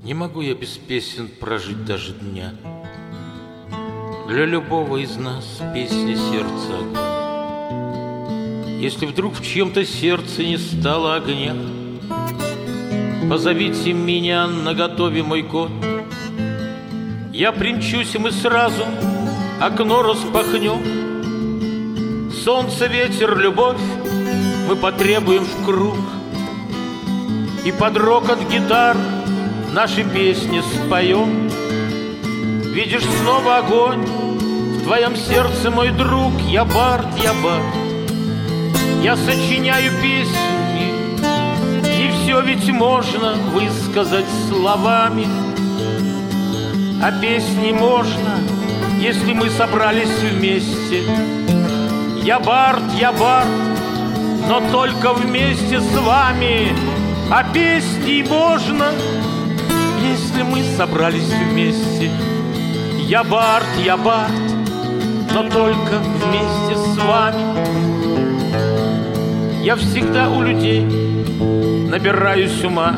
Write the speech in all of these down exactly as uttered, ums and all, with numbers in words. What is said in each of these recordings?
Не могу я без песен прожить даже дня. Для любого из нас песня сердца огонь. Если вдруг в чьем-то сердце не стало огня, позовите меня, наготове мой кот. Я примчусь, и мы сразу окно распахнем. Солнце, ветер, любовь мы потребуем в круг, и под рокот гитар наши песни споем. Видишь снова огонь в твоем сердце, мой друг. Я бард, я бард, я сочиняю песни, и все ведь можно высказать словами. А песни можно, если мы собрались вместе. Я бард, я бард, но только вместе с вами. А песни можно, если мы собрались вместе. Я бард, я бард, но только вместе с вами. Я всегда у людей набираюсь ума.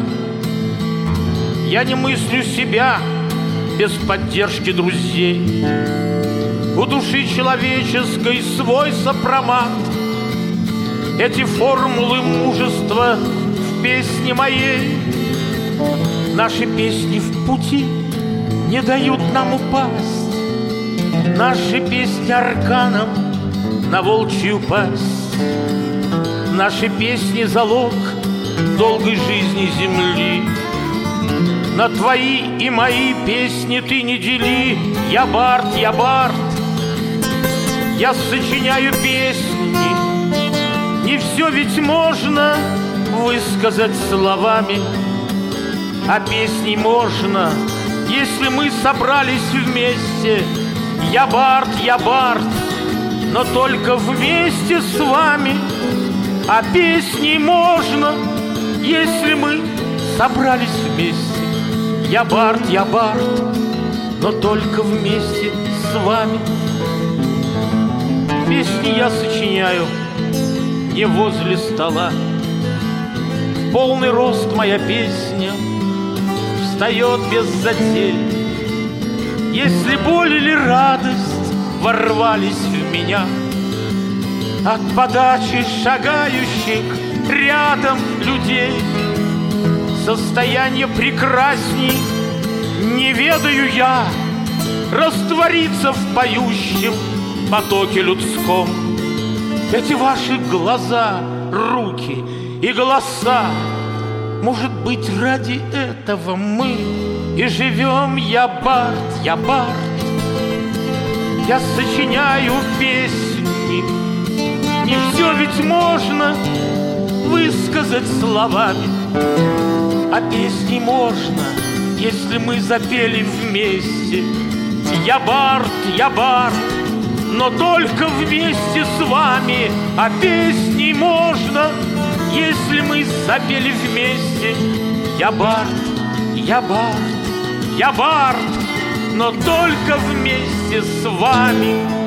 Я не мыслю себя без поддержки друзей. У души человеческой свой сопромат. Эти формулы мужества в песне моей. Наши песни в пути не дают нам упасть. Наши песни арканом на волчью пасть. Наши песни залог долгой жизни земли. На твои и мои песни ты не дели. Я бард, я бард, я сочиняю песни. Не все ведь можно высказать словами. А песни можно, если мы собрались вместе. Я бард, я бард, но только вместе с вами. А песни можно, если мы собрались вместе. Я бард, я бард, но только вместе с вами. Песни я сочиняю не возле стола. В полный рост моя песня встает без затей. Если боль или радость ворвались в меня от подачи шагающих рядом людей, состояние прекрасней не ведаю я, раствориться в поющем потоке людском. Эти ваши глаза, руки и голоса, может быть, ради этого мы и живем. Я бард, я бард, я сочиняю песни. Не все ведь можно высказать словами. А песни можно, если мы запели вместе. Я бард, я бард, но только вместе с вами. А песни можно, если мы запели вместе. Я бард, я бард, я бард, но только вместе с вами.